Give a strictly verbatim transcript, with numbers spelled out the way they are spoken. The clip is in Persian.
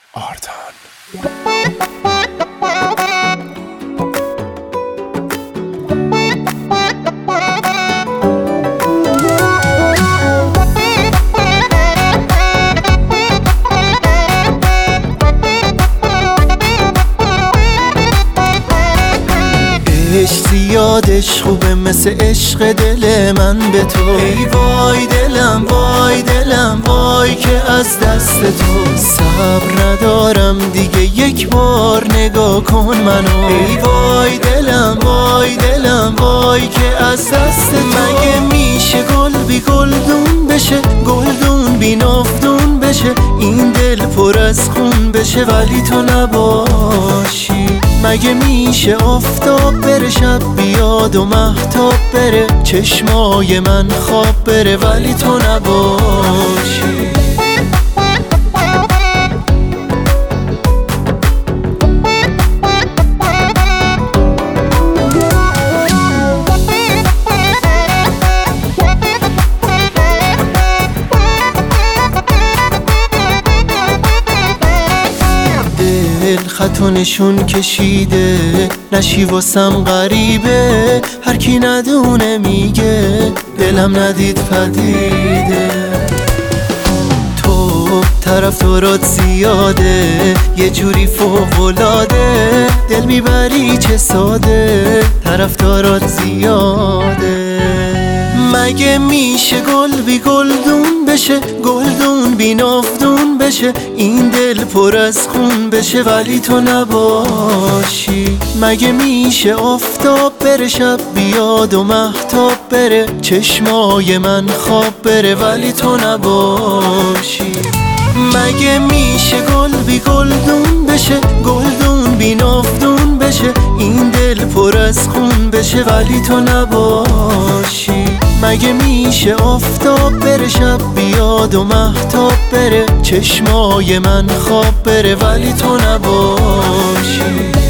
آردان. عشق زیادش خوبه مثل عشق دل من به تو. ای وای دلم وای دلم وای که از دست تو صبر ندارم دیگه، یک بار نگاه کن منو. ای وای دلم وای دلم وای که از دست تو. مگه میشه گل بی گلدون بشه، گلدون بی ناودون بشه، این دل پر از خون بشه ولی تو نباشی؟ مگه میشه آفتاب بره، شب بیاد و مهتاب بره، چشمای من خواب بره ولی تو نباشی؟ خط و نشون کشیده، نشی واسم غریبه، هر کی ندونه میگه دلم ندید پدیده. تو طرفدارات زیاده، یه جوری فوق‌العاده، دل میبری چه ساده، طرفدارات زیاده. مگه میشه گل بی گلدون بشه، گلدون بی ناودون بشه، این دل پر از خون بشه ولی تو نباشی؟ مگه میشه آفتاب بره، شب بیاد و مهتاب بره، چشمای من خواب بره ولی تو نباشی؟ مگه میشه گل بی گلدون بشه، گلدون بی ناودون بشه، این دل پر از خون بشه ولی تو نباشی؟ مگه میشه آفتاب بره، شب بیاد و مهتاب بره، چشمای من خواب بره ولی تو نباشی؟